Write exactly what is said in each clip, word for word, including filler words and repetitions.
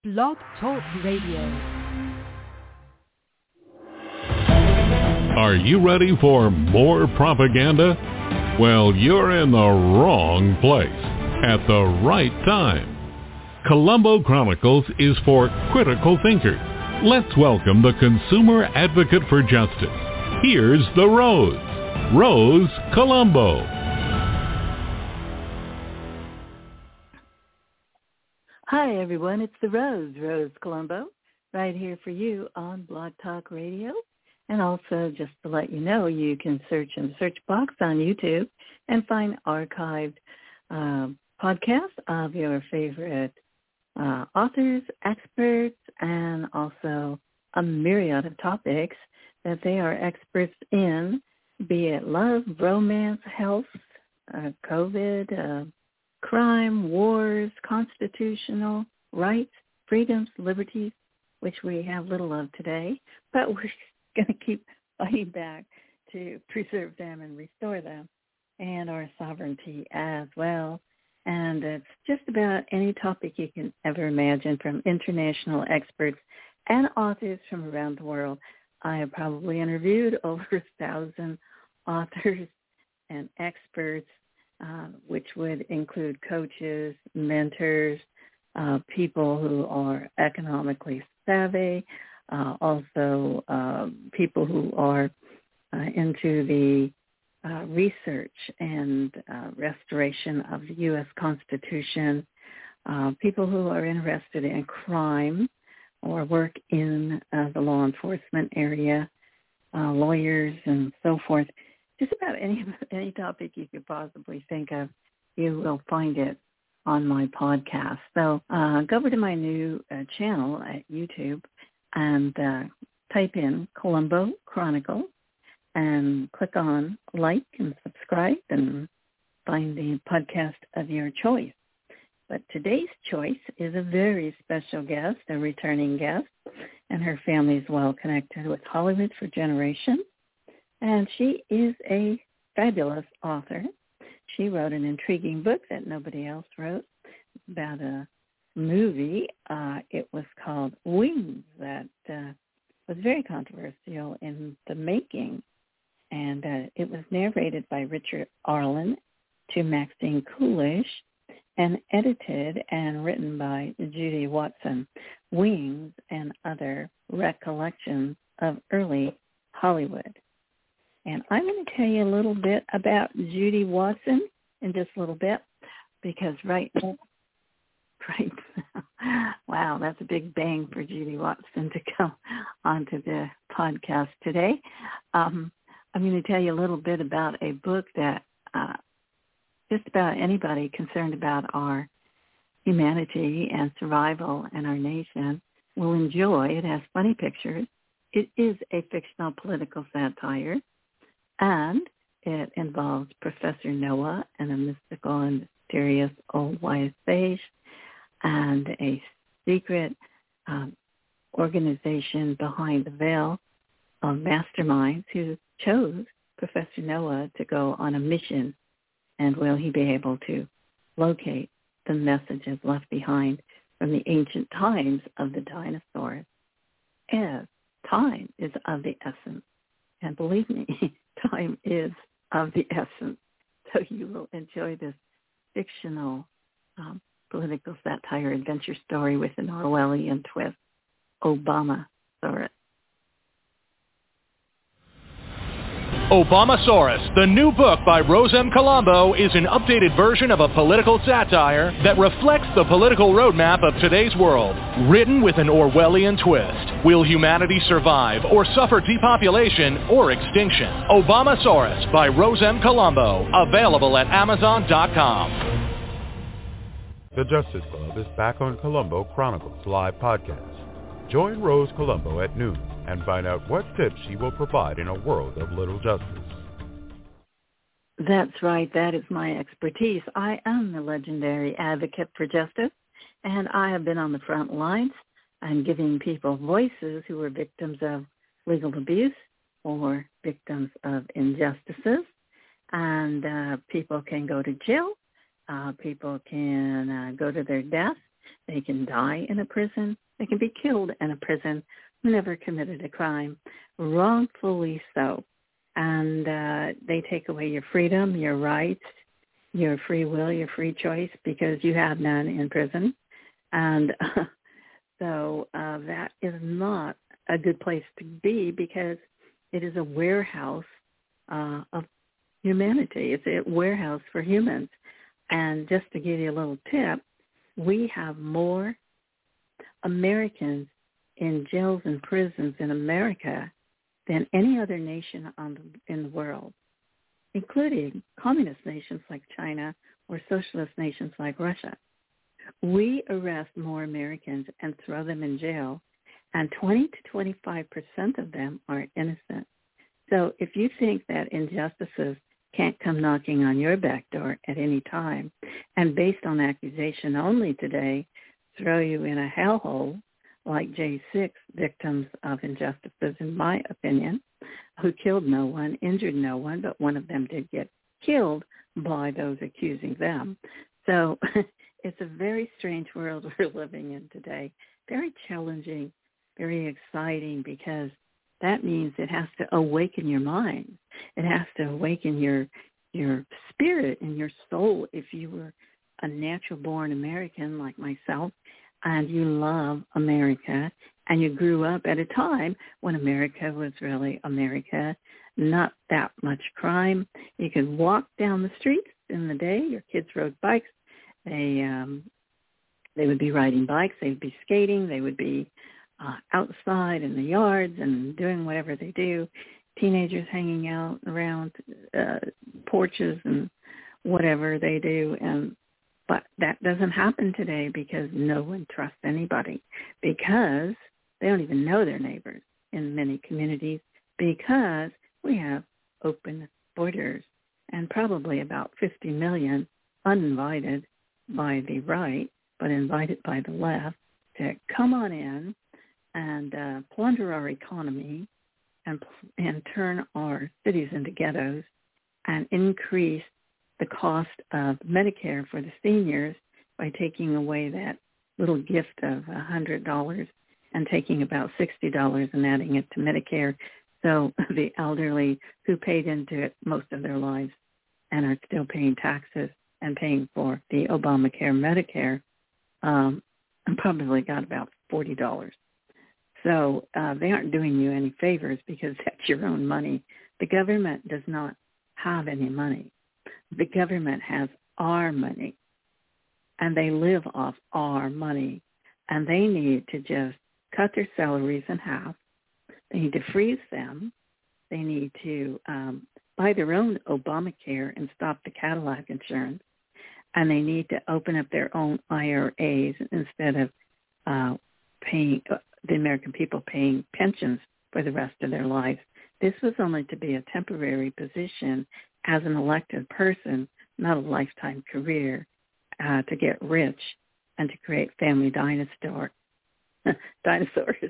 Blog Talk Radio. Are you ready for more propaganda? Well, you're in the wrong place at the right time. Colombo Chronicles is for critical thinkers. Let's welcome the consumer advocate for justice. Here's the Rose, Rose Colombo. Hi, everyone. It's the Rose, Rose Colombo, right here for you on Blog Talk Radio. And also, just to let you know, you can search in the search box on YouTube and find archived uh, podcasts of your favorite uh, authors, experts, and also a myriad of topics that they are experts in, be it love, romance, health, uh, COVID, uh, crime, wars, constitutional rights, freedoms, liberties, which we have little of today, but we're going to keep fighting back to preserve them and restore them, and our sovereignty as well. And it's just about any topic you can ever imagine, from international experts and authors from around the world. I have probably interviewed over a thousand authors and experts, Uh, which would include coaches, mentors, uh, people who are economically savvy, uh, also uh, people who are uh, into the uh, research and uh, restoration of the U S Constitution, uh, people who are interested in crime or work in uh, the law enforcement area, uh, lawyers and so forth. Just about any any topic you could possibly think of, you will find it on my podcast. So uh, go over to my new uh, channel at YouTube and uh, type in Colombo Chronicle and click on like and subscribe and find the podcast of your choice. But today's choice is a very special guest, a returning guest, and her family is well connected with Hollywood for generations. And she is a fabulous author. She wrote an intriguing book that nobody else wrote about a movie. Uh, it was called Wings, that uh, was very controversial in the making. And uh, it was narrated by Richard Arlen to Maxine Coolidge and edited and written by Judy Watson. Wings and Other Recollections of Early Hollywood. And I'm going to tell you a little bit about Judy Watson in just a little bit, because right now, right now, wow, that's a big bang for Judy Watson to come onto the podcast today. Um, I'm going to tell you a little bit about a book that uh, just about anybody concerned about our humanity and survival in our nation will enjoy. It has funny pictures. It is a fictional political satire. And it involves Professor Noah and a mystical and mysterious old wise sage and a secret um, organization behind the veil of masterminds who chose Professor Noah to go on a mission. And will he be able to locate the messages left behind from the ancient times of the dinosaurs? As time is of the essence. And believe me, time is of the essence. So you will enjoy this fictional um, political satire adventure story with an Orwellian twist. Obama-saurus. Obama-saurus, the new book by Rose M. Colombo, is an updated version of a political satire that reflects the political roadmap of today's world, written with an Orwellian twist. Will humanity survive or suffer depopulation or extinction? Obama-saurus by Rose M. Colombo, available at amazon dot com. The Justice Club is back on Colombo Chronicles live podcast. Join Rose Colombo at noon and find out what tips she will provide in a world of little justice. That's right. That is my expertise. I am the legendary advocate for justice, and I have been on the front lines. I'm giving people voices who are victims of legal abuse or victims of injustices, and uh, people can go to jail. Uh, people can uh, go to their death. They can die in a prison. They can be killed in a prison who never committed a crime, wrongfully so. And uh, they take away your freedom, your rights, your free will, your free choice, because you have none in prison. And uh, so uh, that is not a good place to be, because it is a warehouse uh, of humanity. It's a warehouse for humans. And just to give you a little tip, we have more Americans in jails and prisons in America than any other nation on the, in the world, including communist nations like China or socialist nations like Russia. We arrest more Americans and throw them in jail, and twenty to twenty-five percent of them are innocent. So if you think that injustices can't come knocking on your back door at any time, and based on accusation only today, throw you in a hellhole like J six victims of injustices, in my opinion, who killed no one, injured no one, but one of them did get killed by those accusing them. So it's a very strange world we're living in today. Very challenging, very exciting, because that means it has to awaken your mind. It has to awaken your your spirit and your soul. If you were a natural-born American like myself, and you love America, and you grew up at a time when America was really America, not that much crime. You could walk down the streets in the day. Your kids rode bikes. They um, they would be riding bikes. They would be skating. They would be uh, outside in the yards and doing whatever they do. Teenagers hanging out around uh, porches and whatever they do. And But that doesn't happen today, because no one trusts anybody, because they don't even know their neighbors in many communities, because we have open borders and probably about fifty million uninvited by the right, but invited by the left to come on in and uh, plunder our economy and, and turn our cities into ghettos and increase the cost of Medicare for the seniors by taking away that little gift of one hundred dollars and taking about sixty dollars and adding it to Medicare. So the elderly who paid into it most of their lives and are still paying taxes and paying for the Obamacare Medicare um, probably got about forty dollars. So uh, they aren't doing you any favors, because that's your own money. The government does not have any money. The government has our money, and they live off our money, and they need to just cut their salaries in half. They need to freeze them. They need to um, buy their own Obamacare and stop the Cadillac insurance, and they need to open up their own I R As instead of uh, paying uh, the American people paying pensions for the rest of their lives. This was only to be a temporary position as an elected person, not a lifetime career, uh, to get rich and to create family dinosaur, dinosaurs,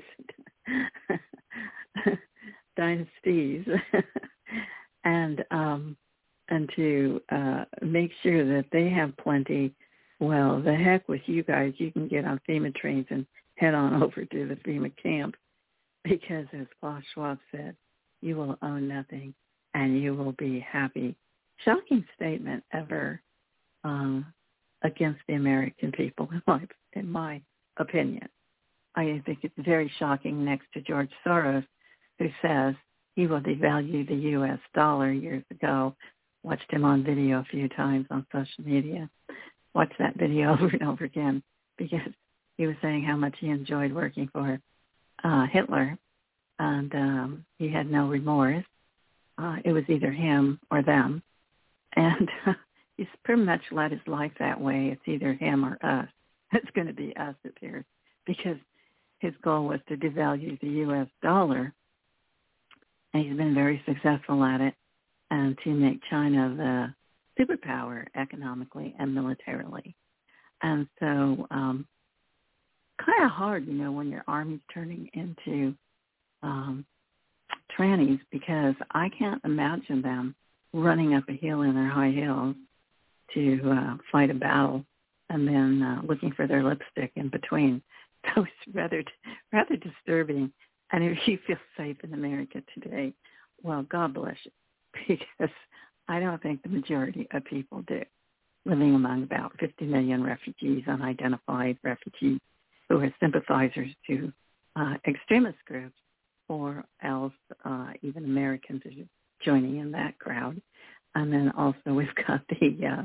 dynasties, and um, and to uh, make sure that they have plenty. Well, the heck with you guys. You can get on FEMA trains and head on over to the FEMA camp, because as Klaus Schwab said, you will own nothing and you will be happy. Shocking statement ever um, against the American people, in my, in my opinion. I think it's very shocking, next to George Soros, who says he will devalue the U S dollar years ago. Watched him on video a few times on social media. Watched that video over and over again, because he was saying how much he enjoyed working for uh, Hitler, and um, he had no remorse. Uh, it was either him or them. And uh, he's pretty much led his life that way. It's either him or us. It's going to be us, it appears, because his goal was to devalue the U S dollar, and he's been very successful at it, and to make China the superpower economically and militarily. And so um, kind of hard, you know, when your army's turning into um, trannies, because I can't imagine them running up a hill in their high heels to uh, fight a battle and then uh, looking for their lipstick in between. So it's rather rather disturbing. And if you feel safe in America today, well, God bless you, because I don't think the majority of people do, living among about fifty million refugees, unidentified refugees, who are sympathizers to uh, extremist groups, or else uh, even Americans are joining in that crowd. And then also we've got the uh,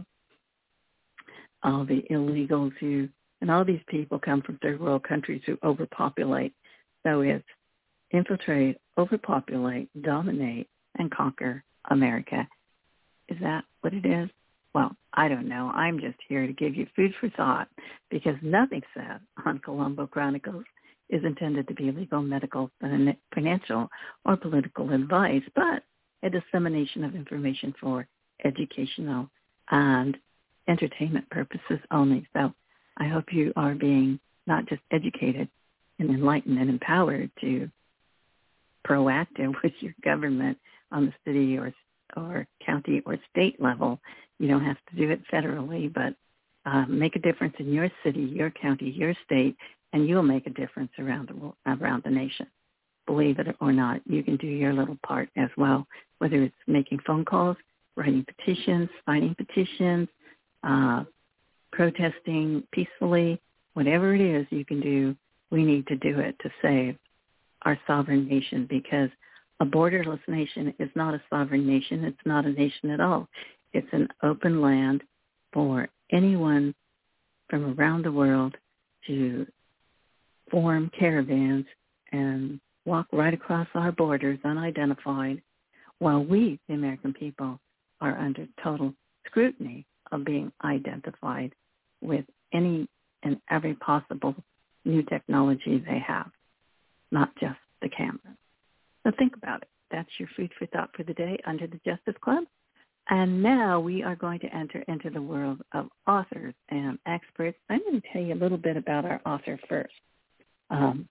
all the illegals who, and all these people come from third world countries who overpopulate. So it's infiltrate, overpopulate, dominate, and conquer America. Is that what it is? Well, I don't know. I'm just here to give you food for thought, because nothing said on Colombo Chronicles is intended to be legal, medical, financial, or political advice, but a dissemination of information for educational and entertainment purposes only. So I hope you are being not just educated and enlightened and empowered to proactive with your government on the city or or county or state level. You don't have to do it federally, but uh, make a difference in your city, your county, your state, and you'll make a difference around the around the nation. Believe it or not, you can do your little part as well, whether it's making phone calls, writing petitions, signing petitions, uh, protesting peacefully, whatever it is you can do, we need to do it to save our sovereign nation, because a borderless nation is not a sovereign nation. It's not a nation at all. It's an open land for anyone from around the world to form caravans and walk right across our borders unidentified, while we, the American people, are under total scrutiny of being identified with any and every possible new technology they have, not just the camera. So think about it. That's your food for thought for the day under the Justice Club. And now we are going to enter into the world of authors and experts. I'm going to tell you a little bit about our author first. Um,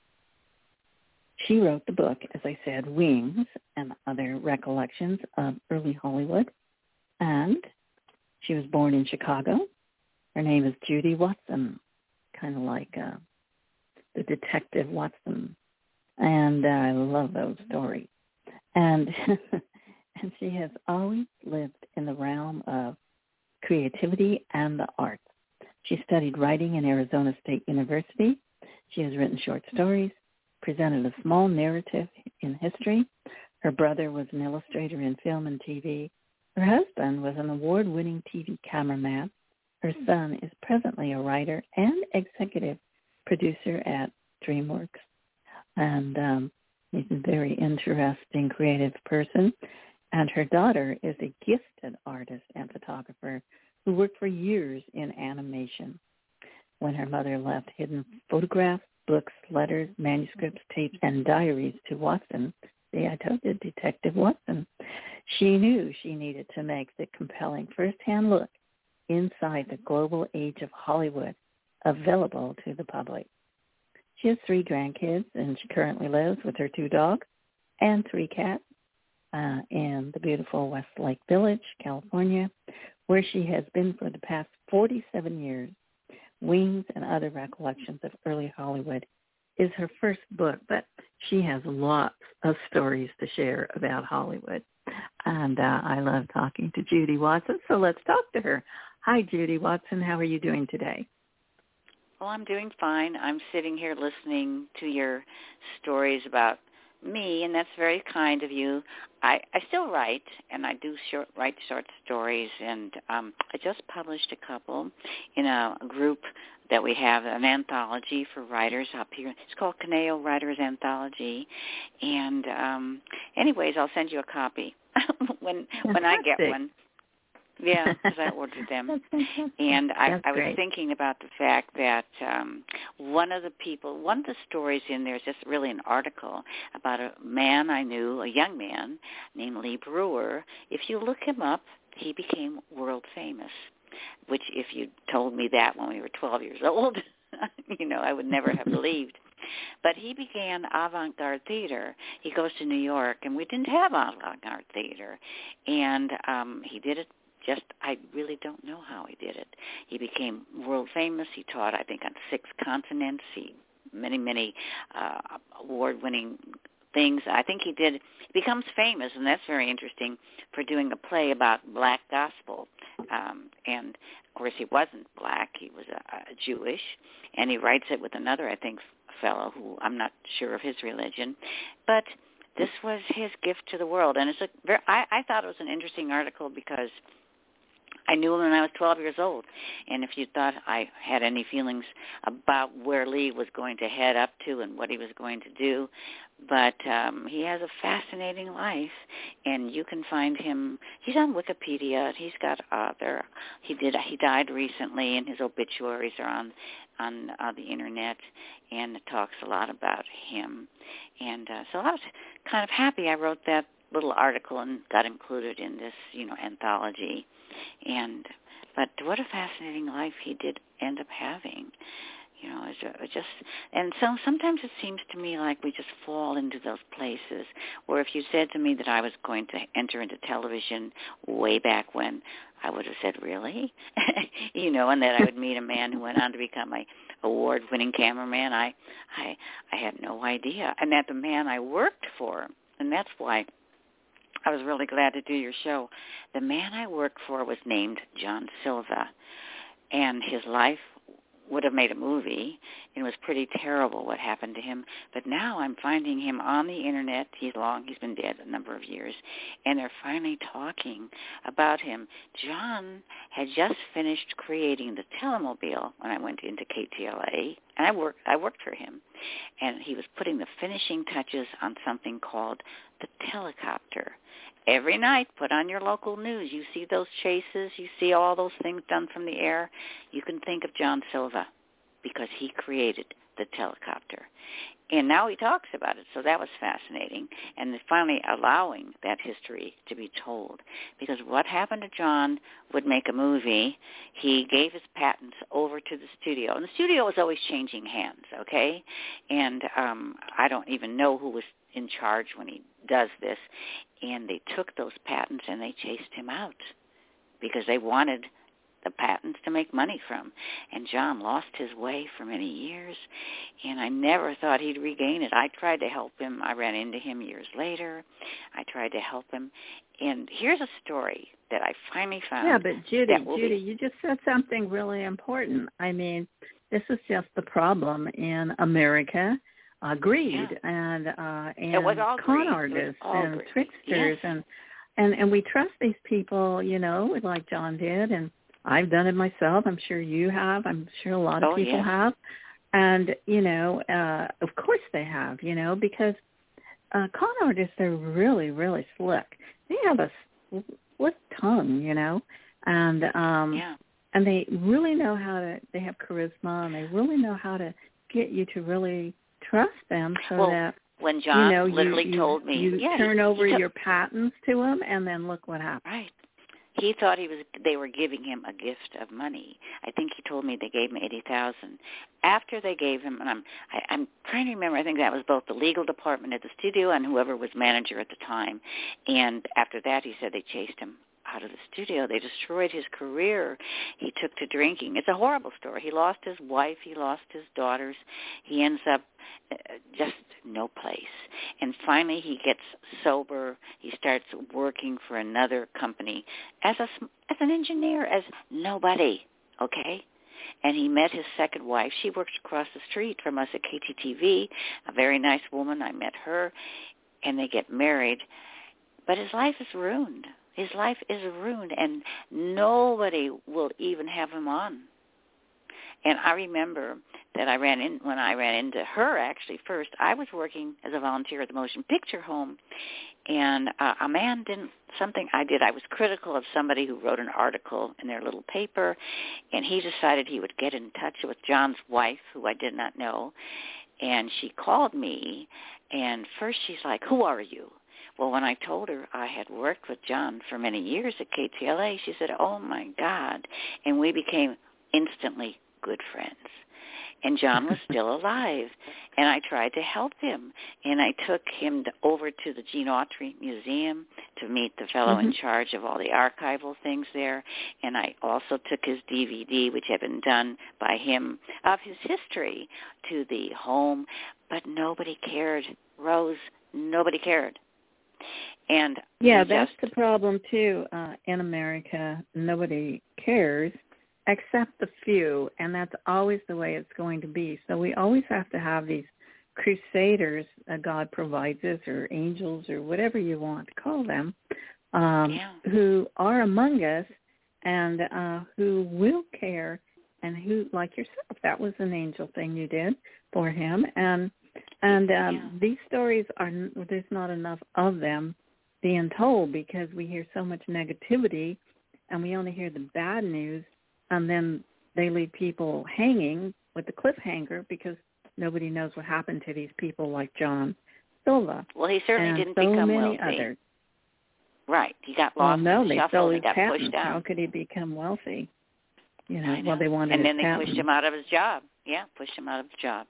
she wrote the book, as I said, Wings and Other Recollections of Early Hollywood. And she was born in Chicago. Her name is Judy Watson, kind of like uh, the Detective Watson. And uh, I love those stories. And and she has always lived in the realm of creativity and the arts. She studied writing in Arizona State University. She has written short stories, presented a small narrative in history. Her brother was an illustrator in film and T V. Her husband was an award-winning T V cameraman. Her son is presently a writer and executive producer at DreamWorks. And um, he's a very interesting, creative person. And her daughter is a gifted artist and photographer who worked for years in animation. When her mother left hidden photographs, books, letters, manuscripts, tapes, and diaries to Watson, see, I told you, Detective Watson, she knew she needed to make the compelling first-hand look inside the global age of Hollywood available to the public. She has three grandkids, and she currently lives with her two dogs and three cats uh, in the beautiful Westlake Village, California, where she has been for the past forty-seven years. Wings and Other Recollections of Early Hollywood is her first book, but she has lots of stories to share about Hollywood. And uh, I love talking to Judy Watson, so let's talk to her. Hi, Judy Watson. How are you doing today? Well, I'm doing fine. I'm sitting here listening to your stories about me, and that's very kind of you. I, I still write, and I do short, write short stories, and um, I just published a couple in a, a group that we have, an anthology for writers up here. It's called Caneo Writers Anthology. And um, anyways, I'll send you a copy when when I get one. Yeah, because I ordered them. And I, I was great. thinking about the fact that um, one of the people, one of the stories in there is just really an article about a man I knew, a young man named Lee Brewer. If you look him up, he became world famous, which if you told me that when we were twelve years old, you know, I would never have believed. But he began avant-garde theater. He goes to New York, and we didn't have avant-garde theater. And um, he did it just, I really don't know how he did it. He became world famous. He taught, I think, on six continents. He many, many uh, award-winning things. I think he did, he becomes famous, and that's very interesting, for doing a play about black gospel. Um, and, of course, he wasn't black. He was a, a Jewish, and he writes it with another, I think, fellow who I'm not sure of his religion. But this was his gift to the world, and it's a very, I, I thought it was an interesting article because I knew him when I was twelve years old, and if you thought I had any feelings about where Lee was going to head up to and what he was going to do, but um, he has a fascinating life, and you can find him. He's on Wikipedia. He's got uh, there. He did. He died recently, and his obituaries are on on uh, the internet, and it talks a lot about him. And uh, so I was kind of happy I wrote that little article and got included in this, you know, anthology. And but what a fascinating life he did end up having. You know, it's a, just, and so sometimes it seems to me like we just fall into those places where if you said to me that I was going to enter into television way back when, I would have said, really? You know, and that I would meet a man who went on to become a award-winning cameraman. I, I, I had no idea. And that the man I worked for, and that's why I was really glad to do your show, the man I worked for was named John Silva, and his life would have made a movie. It was pretty terrible what happened to him. But now I'm finding him on the internet. He's long, he's been dead a number of years, and they're finally talking about him. John had just finished creating the Telemobile when I went into K T L A, and I worked, I worked for him. And he was putting the finishing touches on something called the Telecopter. Every night, put on your local news. You see those chases. You see all those things done from the air. You can think of John Silva because he created the Telecopter. And now he talks about it, so that was fascinating. And finally allowing that history to be told. Because what happened to John would make a movie. He gave his patents over to the studio. And the studio was always changing hands, okay? And um, I don't even know who was in charge when he does this. And they took those patents and they chased him out because they wanted the patents to make money from. And John lost his way for many years, and I never thought he'd regain it. I tried to help him. I ran into him years later. I tried to help him. And here's a story that I finally found. Yeah, but Judy, Judy, be... you just said something really important. I mean, this is just the problem in America. Uh, greed yeah. and uh, and it was all con greed. artists and greed. tricksters yes. and, and and we trust these people, you know, like John did, and I've done it myself. I'm sure you have. I'm sure a lot of oh, people yeah. have, and you know, uh, of course they have, you know, because uh, con artists are really really slick. They have a slick tongue, you know, and um, yeah. and they really know how to. They have charisma, and they really know how to get you to really trust them so well, that when John you know, literally you, told me, you yeah, turn he, over he your patents to them, and then look what happens. Right. He thought he was. They were giving him a gift of money. I think he told me they gave him eighty thousand. After they gave him, and I'm I, I'm trying to remember. I think that was both the legal department at the studio and whoever was manager at the time. And after that, he said they chased him out of the studio. They destroyed his career. He took to drinking. It's a horrible story. He lost his wife. He lost his daughters. He ends up uh, just no place. And finally he gets sober. He starts working for another company as a, as an engineer, as nobody, okay? And he met his second wife. She works across the street from us at K T T V, a very nice woman. I met her, and they get married. But his life is ruined. His life is ruined, and nobody will even have him on. And I remember that I ran in when I ran into her. Actually, first I was working as a volunteer at the Motion Picture Home, and uh, a man didn't something I did. I was critical of somebody who wrote an article in their little paper, and he decided he would get in touch with John's wife, who I did not know, and she called me. And first she's like, "Who are you?" Well, when I told her I had worked with John for many years at K T L A, she said, "Oh, my God." And we became instantly good friends. And John was still alive. and I tried to help him. And I took him to, over to the Gene Autry Museum to meet the fellow mm-hmm. in charge of all the archival things there. And I also took his D V D, which had been done by him, of his history, to the home. But nobody cared. Rose, nobody cared. And yeah, just, that's the problem, too. Uh, in America, nobody cares except the few, and that's always the way it's going to be. So we always have to have these crusaders, uh, God provides us, or angels, or whatever you want to call them, um, yeah. who are among us and uh, who will care, and who, like yourself, that was an angel thing you did for him. And and um, yeah. these stories, are there's not enough of them being told because we hear so much negativity, and we only hear the bad news, and then they leave people hanging with the cliffhanger because nobody knows what happened to these people like John Silva. Well, he certainly and didn't so become many wealthy. Others. Right. He got Well, lost no, in the they shuffle stole and his he got patents. pushed down. How could he become wealthy? You know, I know. well, they wanted and his then they patents. pushed him out of his job. Yeah, pushed him out of his job.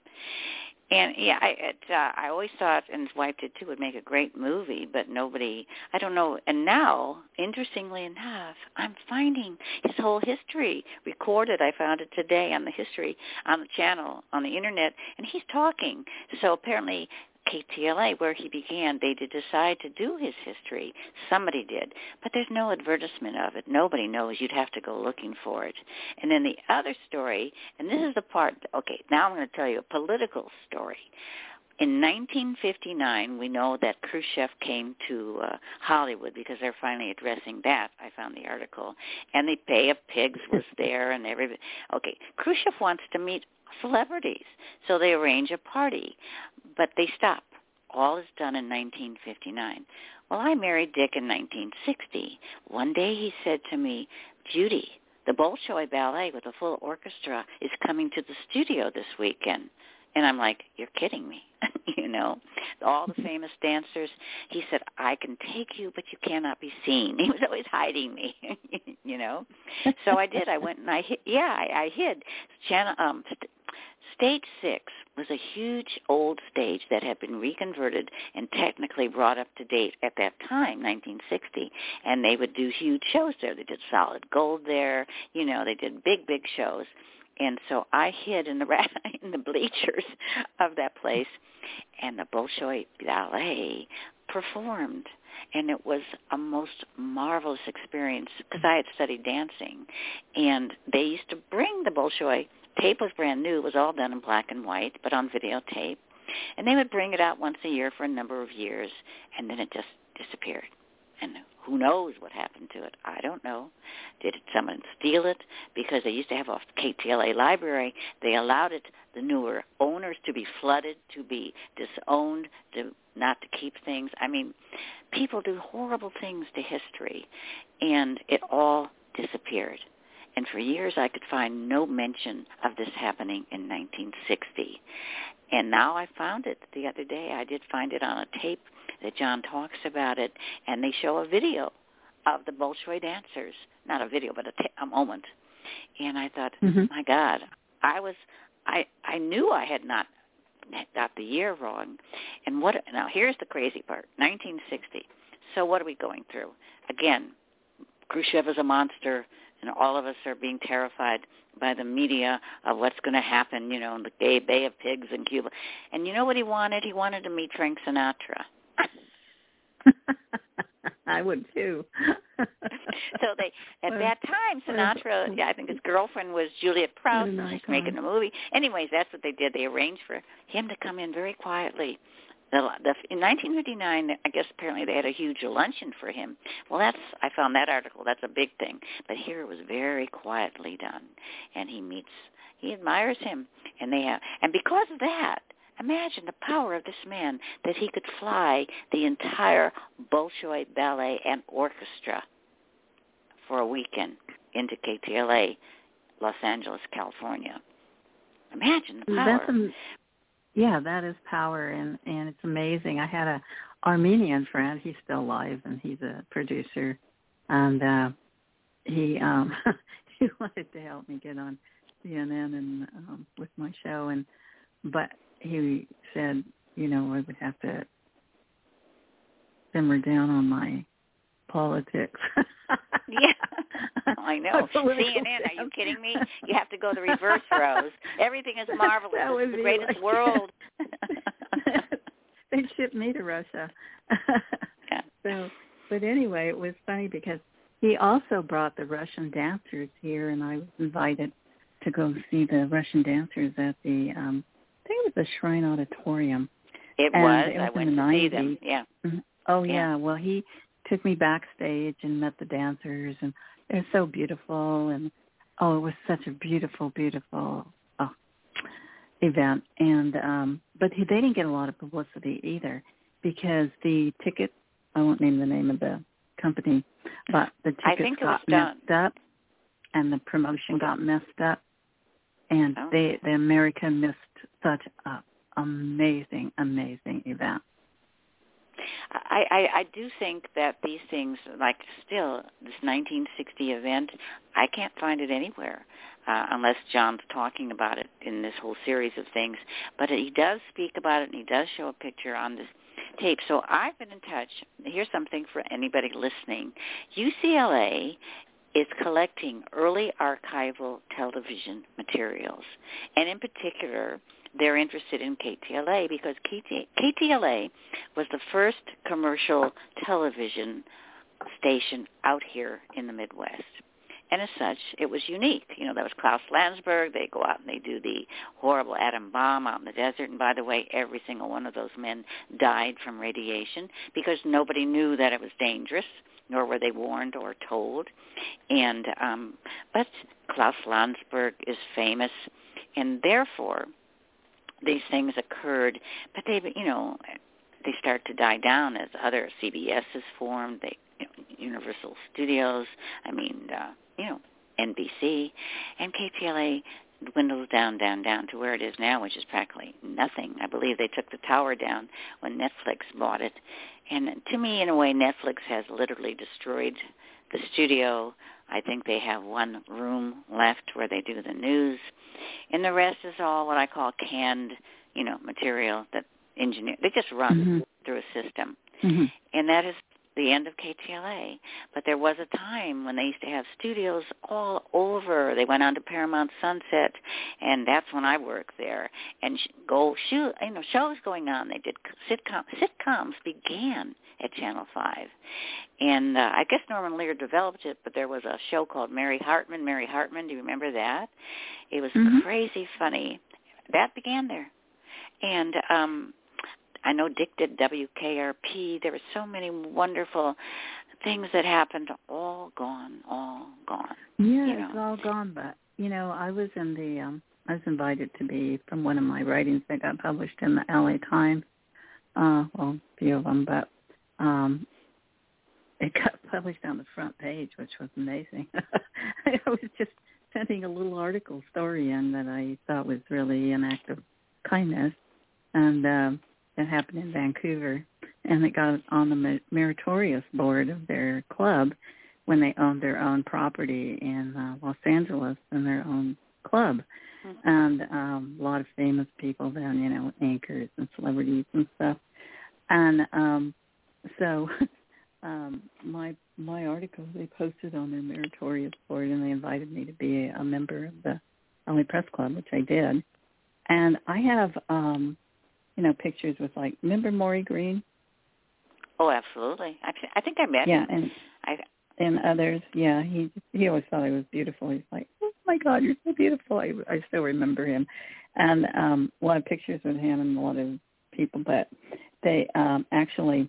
And yeah, I it, uh, I always thought, and his wife did too, would make a great movie, but nobody, I don't know. And now, interestingly enough, I'm finding his whole history recorded. I found it today on the history on the channel on the internet, and he's talking. So apparently, K T L A, where he began, they did decide to do his history. Somebody did. But there's no advertisement of it. Nobody knows. You'd have to go looking for it. And then the other story, and this is the part, okay, now I'm going to tell you a political story. In nineteen fifty-nine, we know that Khrushchev came to uh, Hollywood because they're finally addressing that. I found the article. And the Bay of Pigs was there and everybody. Okay, Khrushchev wants to meet celebrities, so they arrange a party, but they stop. All is done in nineteen fifty-nine. Well, I married Dick in nineteen sixty. One day he said to me, Judy, the Bolshoi Ballet with a full orchestra is coming to the studio this weekend. And I'm like, you're kidding me, you know, all the famous dancers. He said, I can take you, but you cannot be seen. He was always hiding me, you know. So I did. I went and I hid. Yeah, I, I hid. Channel, um, st- Stage six was a huge old stage that had been reconverted and technically brought up to date at that time, nineteen sixty. And they would do huge shows there. They did Solid Gold there. You know, they did big, big shows. And so I hid in the in the bleachers of that place, and the Bolshoi Ballet performed. And it was a most marvelous experience because I had studied dancing. And they used to bring the Bolshoi. Tape was brand new. It was all done in black and white, but on videotape. And they would bring it out once a year for a number of years, and then it just disappeared. And who knows what happened to it? I don't know. Did someone steal it? Because they used to have a K T L A library. They allowed it, the newer owners, to be flooded, to be disowned, to not to keep things. I mean, people do horrible things to history, and it all disappeared. And for years I could find no mention of this happening in nineteen sixty. And now I found it the other day. I did find it on a tape that John talks about it, and they show a video of the Bolshoi dancers. Not a video, but a, t- a moment. And I thought, mm-hmm. my God, I was, I, I knew I had not got the year wrong. And what, now here's the crazy part, nineteen sixty. So what are we going through? Again, Khrushchev is a monster, and all of us are being terrified by the media of what's going to happen, you know, in the Bay, Bay of Pigs in Cuba. And you know what he wanted? He wanted to meet Frank Sinatra. I would too. So they, at well, that time, Sinatra, well, I think his girlfriend was Juliet Prowse, was making a movie. Anyways, that's what they did. They arranged for him to come in very quietly. The, the, in nineteen fifty-nine, I guess apparently they had a huge luncheon for him. Well, that's I found that article. That's a big thing. But here it was very quietly done, and he meets, he admires him, and they have, and because of that, imagine the power of this man that he could fly the entire Bolshoi Ballet and Orchestra for a weekend into K T L A, Los Angeles, California. Imagine the power. That's a, yeah, that is power, and, and it's amazing. I had a Armenian friend. He's still alive, and he's a producer, and uh, he um, he wanted to help me get on C N N and um, with my show, and but he said, you know, I would have to simmer down on my politics. Yeah, I know. C N N, are you kidding me? You have to go the reverse, Rose. Everything is marvelous. This is the greatest like, world. They shipped me to Russia. Yeah. So, but anyway, it was funny because he also brought the Russian dancers here, and I was invited to go see the Russian dancers at the, um, I think it was the Shrine Auditorium. It and was. It was I went in the to nineties. see them. Yeah. Mm-hmm. Oh, yeah. yeah. Well, he took me backstage and met the dancers, and they're so beautiful. And, oh, it was such a beautiful, beautiful oh, event. And um, but he, they didn't get a lot of publicity either because the tickets, I won't name the name of the company, but the tickets I think it got was done. messed up, and the promotion got messed up. And oh. they, the America missed such an amazing, amazing event. I, I, I do think that these things, like still, this nineteen sixty event, I can't find it anywhere uh, unless John's talking about it in this whole series of things. But he does speak about it, and he does show a picture on this tape. So I've been in touch. Here's something for anybody listening. U C L A is collecting early archival television materials, and in particular, they're interested in K T L A because K T L A was the first commercial television station out here in the Midwest. And as such, it was unique. You know, that was Klaus Landsberg. They go out and they do the horrible atom bomb out in the desert. And by the way, every single one of those men died from radiation because nobody knew that it was dangerous, nor were they warned or told. And um, but Klaus Landsberg is famous, and therefore these things occurred, but they, you know, they start to die down as other C B S is formed. They, you know, Universal Studios. I mean, uh, you know, N B C, and K T L A dwindles down, down, down to where it is now, which is practically nothing. I believe they took the tower down when Netflix bought it, and to me, in a way, Netflix has literally destroyed the studio. I think they have one room left where they do the news, and the rest is all what I call canned, you know, material that engineer. They just run mm-hmm. through a system, mm-hmm. and that is the end of K T L A. But there was a time when they used to have studios all over. They went on to Paramount Sunset, and that's when I worked there. And go shoot, you know, shows going on. They did sitcom sitcoms began at Channel Five, and uh, I guess Norman Lear developed it. But there was a show called Mary Hartman. Mary Hartman, do you remember that? It was mm-hmm. crazy funny. That began there, and um, I know Dick did W K R P. There were so many wonderful things that happened, all gone, all gone. Yeah, you know. It's all gone. But, you know, I was in the, um, I was invited to be from one of my writings that got published in the L A Times. Uh, well, a few of them, but um, it got published on the front page, which was amazing. I was just sending a little article story in that I thought was really an act of kindness. And, um, that happened in Vancouver, and it got on the meritorious board of their club when they owned their own property in uh, Los Angeles and their own club. Mm-hmm. And um, a lot of famous people then, you know, anchors and celebrities and stuff. And um, so um, my my article, they posted on their meritorious board, and they invited me to be a member of the L A Press Club, which I did. And I have... Um, you know, pictures with, like, remember Maury Green? Oh, absolutely. I, I think I met yeah, him. And, I, and others, yeah. He he always thought I was beautiful. He's like, oh, my God, you're so beautiful. I, I still remember him. And um, a lot of pictures with him and a lot of people. But they um, actually,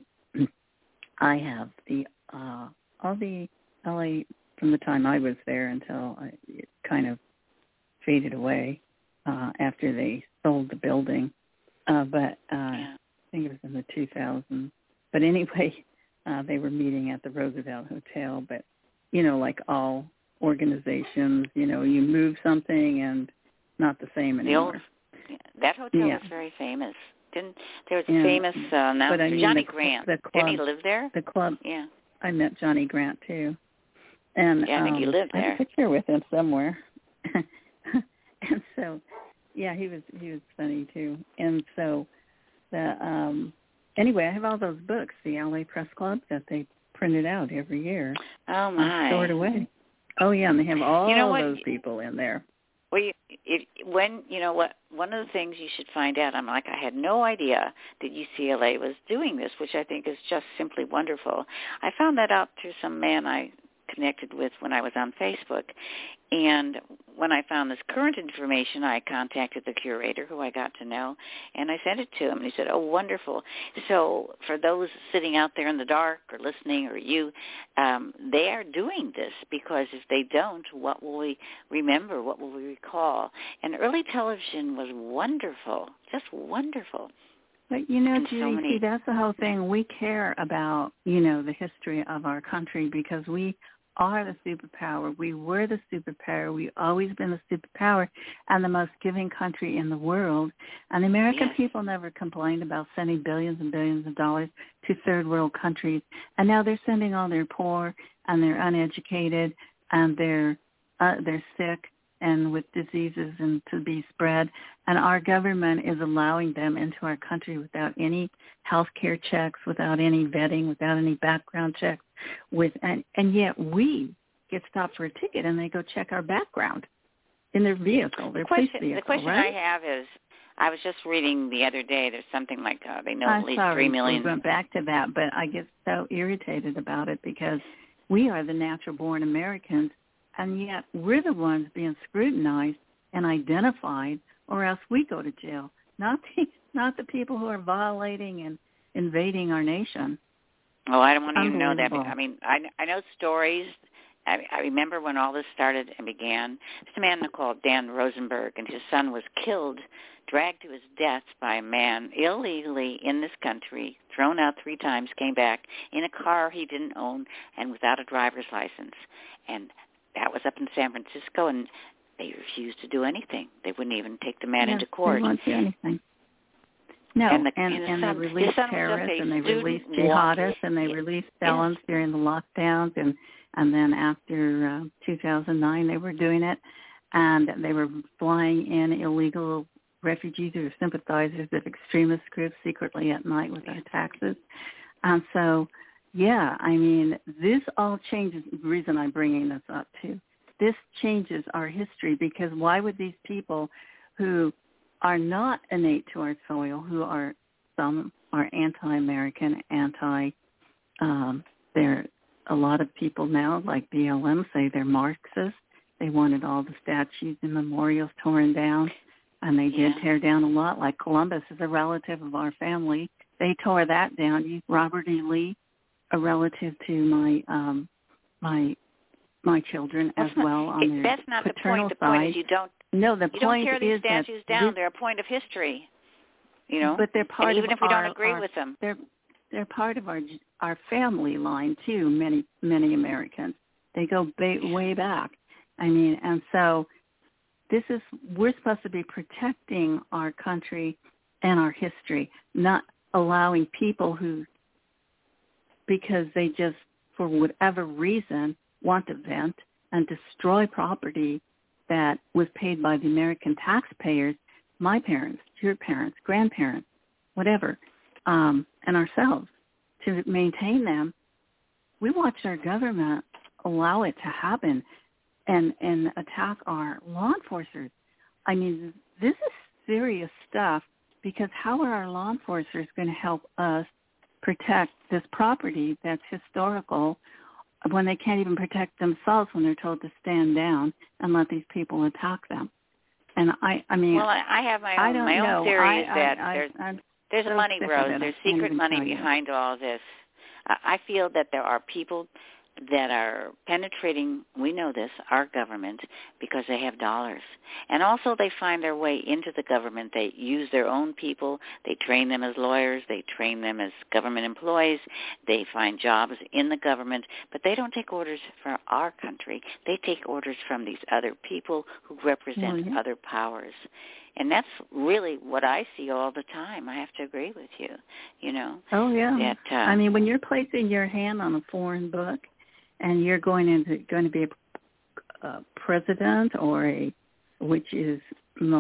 I have the uh, all the L A, from the time I was there until I, it kind of faded away uh, after they sold the building. Uh, but uh, yeah. I think it was in the two thousands. But anyway, uh, they were meeting at the Roosevelt Hotel. But, you know, like all organizations, you know, you move something and not the same anymore. The old, yeah, that hotel yeah. was very famous. Didn't there was a yeah. famous uh, announcer, I mean, Johnny the, Grant. The club, Didn't he live there? The club. Yeah. I met Johnny Grant, too. And yeah, I think um, he lived there. I have a picture with him somewhere. And so Yeah, he was he was funny too. And so, the um, anyway, I have all those books, the L A Press Club, that they printed out every year. Oh my! Stored away. Oh yeah, and they have all you know what? those people in there. Well, you, it, when you know what, one of the things you should find out. I'm like, I had no idea that U C L A was doing this, which I think is just simply wonderful. I found that out through some man I connected with when I was on Facebook, and when I found this current information, I contacted the curator, who I got to know, and I sent it to him, and he said, oh, wonderful. So for those sitting out there in the dark or listening, or you, um, they are doing this, because if they don't, what will we remember? What will we recall? And early television was wonderful, just wonderful. But, you know, And Judy, so many... see, that's the whole thing. We care about, you know, the history of our country because we are the superpower. We were the superpower. We've always been the superpower and the most giving country in the world. And the American Yes. people never complained about sending billions and billions of dollars to third world countries. And now they're sending all their poor and they're uneducated and they're uh, they're sick and with diseases and to be spread. And our government is allowing them into our country without any health care checks, without any vetting, without any background checks. With and, and yet we get stopped for a ticket and they go check our background in their vehicle, their the question, police vehicle, The question right? I have is, I was just reading the other day, there's something like uh, they know I'm at least sorry, three million. we went back to that, but I get so irritated about it because we are the natural-born Americans, and yet we're the ones being scrutinized and identified, or else we go to jail, not the, not the people who are violating and invading our nation. Oh, I don't want to even know that. Unbelievable. I mean, I, I know stories. I, I remember when all this started and began. There's a man called Dan Rosenberg, and his son was killed, dragged to his death by a man illegally in this country, thrown out three times, came back in a car he didn't own and without a driver's license. And that was up in San Francisco, and they refused to do anything. They wouldn't even take the man yes, into court. They won't do anything. No, and, the, and, and, and son, they released terrorists and they released jihadists and they yes. released felons yes. during the lockdowns and, and then after uh, two thousand nine they were doing it and they were flying in illegal refugees or sympathizers of extremist groups secretly at night with their taxes. And so, yeah, I mean, this all changes, the reason I'm bringing this up too, this changes our history because why would these people who are not innate to our soil, who are, some are anti-American, anti, um, they're, a lot of people now, like B L M, say they're Marxists. They wanted all the statues and memorials torn down, and they did yeah. tear down a lot, like Columbus is a relative of our family. They tore that down. Robert E. Lee, a relative to my um, my my children as not, well on it, their That's not paternal the point. The point side. is you don't No, the you point don't tear these is statues that down. This, They're a point of history, you know. But they're part and even of if we our, don't agree our, with them, they're they're part of our our family line too. Many many Americans, they go ba- way back. I mean, and so this is we're supposed to be protecting our country and our history, not allowing people who, because they just for whatever reason want to vent and destroy property that was paid by the American taxpayers, my parents, your parents, grandparents, whatever, um, and ourselves, to maintain them. We watched our government allow it to happen and, and attack our law enforcers. I mean, this is serious stuff because how are our law enforcers going to help us protect this property that's historical when they can't even protect themselves when they're told to stand down and let these people attack them? And I, I mean, well, I have my I own don't my own know. theory I, is that I, I, there's I'm there's so money, sick of Rose. it. There's I can't secret even money tell you. behind all this. I feel that there are people that are penetrating, we know this, our government because they have dollars. And also they find their way into the government. They use their own people. They train them as lawyers. They train them as government employees. They find jobs in the government. But they don't take orders from our country. They take orders from these other people who represent Mm-hmm. other powers. And that's really what I see all the time. I have to agree with you, you know. Oh, yeah. That, uh, I mean, when you're placing your hand on a foreign book and you're going into going to be a, a president or a, which is not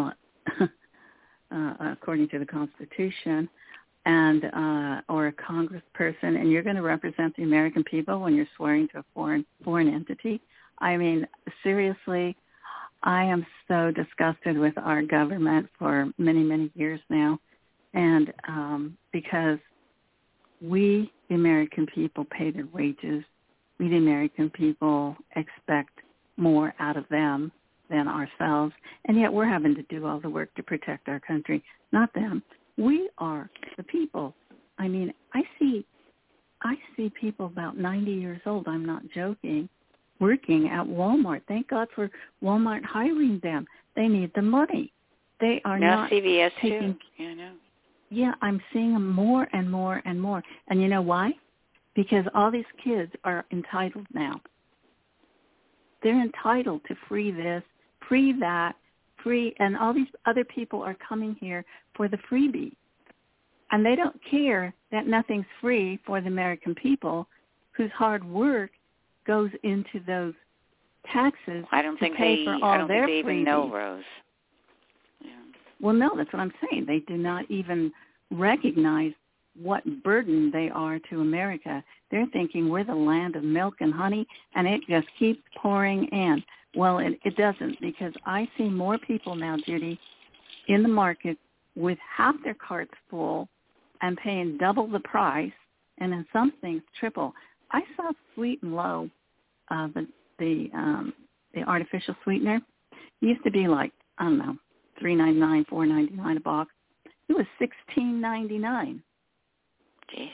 uh, according to the Constitution, and uh, or a congressperson, and you're going to represent the American people when you're swearing to a foreign foreign entity. I mean, seriously, I am so disgusted with our government for many, many years now, and um, because we, the American people, pay their wages. We, the American people, expect more out of them than ourselves, and yet we're having to do all the work to protect our country, not them. We are the people. I mean, I see I see people about ninety years old, I'm not joking, working at Walmart. Thank God for Walmart hiring them. They need the money. They are now not C V S taking... too. Yeah, I know. Yeah, I'm seeing them more and more and more. And you know why? Because all these kids are entitled now. They're entitled to free this, free that, free, and all these other people are coming here for the freebie. And they don't care that nothing's free for the American people whose hard work goes into those taxes I don't to think pay they, for all I don't their think they freebies. even know, Rose. Yeah. Well, no, that's what I'm saying. They do not even recognize what burden they are to America. They're thinking we're the land of milk and honey, and it just keeps pouring in. Well, it, it doesn't, because I see more people now, Judy, in the market with half their carts full and paying double the price, and in some things triple. I saw Sweet and Low, uh, the the um, the artificial sweetener. It used to be like, I don't know, three ninety-nine, four ninety-nine a box. It was sixteen ninety-nine. Jeez.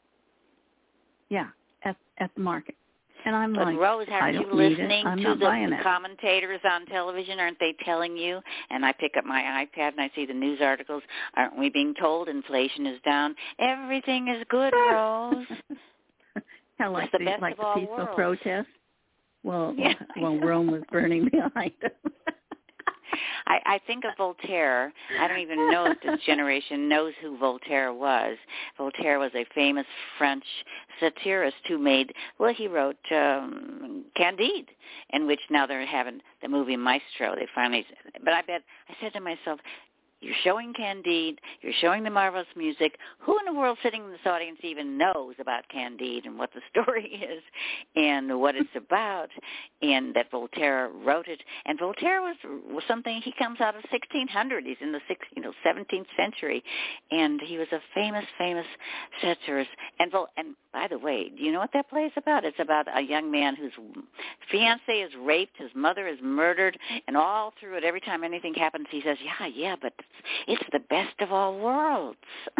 Yeah, at at the market. And I'm but like, Rose, I aren't you don't need listening it. I'm to not the buying it. commentators on television? Aren't they telling you? And I pick up my iPad and I see the news articles. Aren't we being told inflation is down? Everything is good, Rose. Kind of like It's the the, best like of the all peaceful worlds. protest. Well, Yeah, well, Rome was burning behind them. I, I think of Voltaire. I don't even know if this generation knows who Voltaire was. Voltaire was a famous French satirist who made, well, he wrote um, Candide, in which now they're having the movie Maestro. They finally, but I bet, I said to myself, you're showing Candide, you're showing the marvelous music. Who in the world sitting in this audience even knows about Candide and what the story is and what it's about, and that Voltaire wrote it? And Voltaire was, was something, he comes out of sixteen hundred. He's in the six, you know, seventeenth century, and he was a famous, famous satirist. And, and by the way, do you know what that play is about? It's about a young man whose fiancé is raped, his mother is murdered, and all through it, every time anything happens, he says, yeah, yeah, but it's the best of all worlds.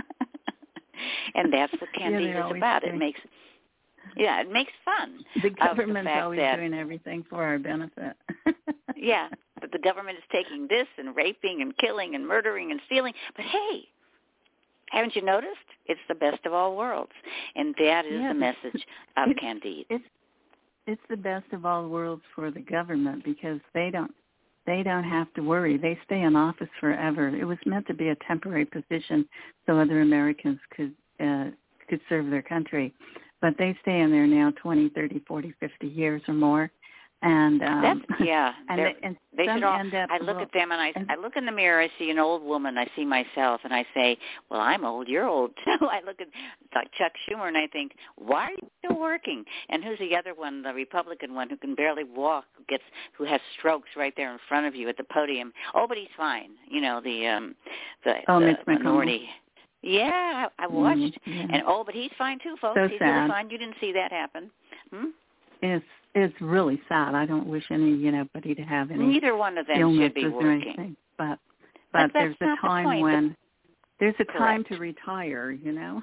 And that's what Candide yeah, is about. saying. It makes, yeah, it makes fun. The government's of the fact always that, doing everything for our benefit. yeah, but the government is taking this and raping and killing and murdering and stealing. But hey, haven't you noticed? It's the best of all worlds. And that is yeah, the message of it's, Candide. It's, it's the best of all worlds for the government because they don't They don't have to worry. They stay in office forever. It was meant to be a temporary position so other Americans could uh, could serve their country. But they stay in there now twenty, thirty, forty, fifty years or more. And um, That's, yeah, and, they, and they some should all, end up, I look well, at them and I, and, I look in the mirror, I see an old woman, I see myself, and I say, well, I'm old, you're old too. I look at like Chuck Schumer and I think, why are you still working? And who's the other one, the Republican one who can barely walk, who gets, who has strokes right there in front of you at the podium? Oh, but he's fine. You know, the um, the, oh, the Mitch minority. Yeah, I, I watched, mm-hmm. yeah. and oh, but he's fine too, folks. So he's sad. really fine. You didn't see that happen. Hmm? It's it's really sad. I don't wish any you know, anybody to have any Neither one of them illnesses should be or working. anything. But but But there's that's a not the time point. when there's a time Correct. to retire. You know.